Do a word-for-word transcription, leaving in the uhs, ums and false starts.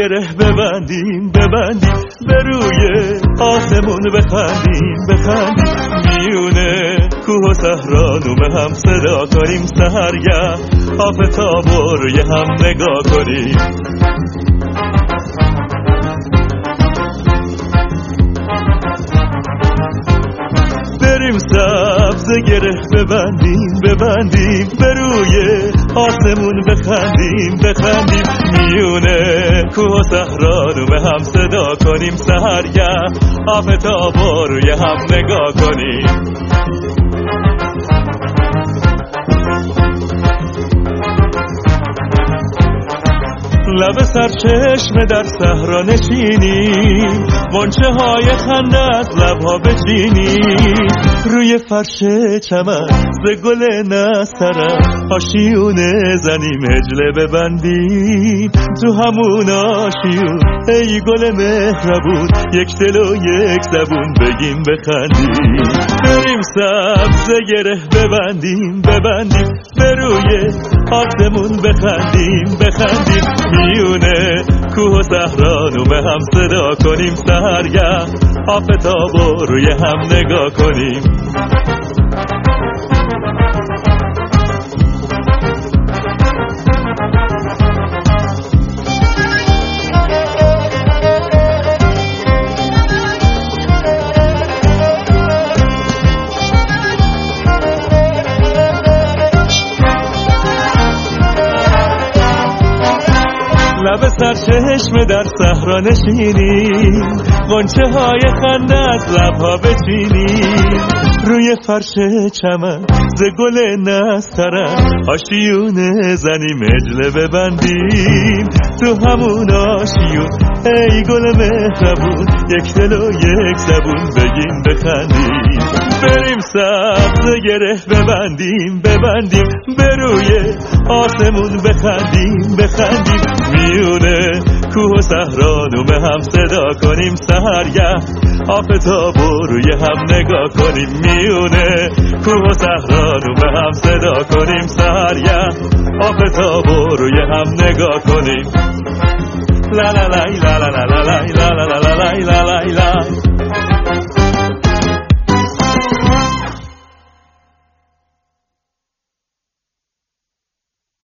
گره ببندیم ببندیم به روی آسمون بخندیم بخندیم میونه کوه و صحرا نومه هم صدا کنیم سحرگه آفتاب و روی هم نگاه کنیم بریم سبز گره ببندیم ببندیم به روی آسمون بخندیم بخندیم میونه کوه و صحرا نومه هم صدا کنیم سحرگه آفتاب و روی هم نگاه کنیم لب سرچشمه در صحرا نشینیم غنچه های خنده از لبها بچینیم روی فرش چمن ز گل نسترن آشیونه زنیم هجله ببندیم تو همون آشیون ای گل مهربون یک دل و یک زبون بگیم بخندیم بریم سبز گره ببندیم ببندیم به روی آسمون بخندیم بخندیم میونه کوه و صحرا نومه هم صدا کنیم سحرگه آفتاب و روی هم نگاه کنیم لب سرچشمه در صحرا نشینیم غنچه های خنده از لبها بچینیم روی فرش چمن ز گل نسترن آشیونه زنیم هجله ببندیم تو همون آشیون ای گل مهربون یک دل و یک زبون بگیم بخندیم بریم سبز گره ببندیم ببندیم به روی آسمون بخندیم بخندیم میونه کوه و صحرا نومه هم صدا کنیم سحرگه آفتاب و روی هم نگاه کنیم میونه کوه و صحرا نومه هم صدا کنیم سحرگه آفتاب و روی هم نگاه کنیم لا لا لا لا لا لا لا لا لا لا لا لا لا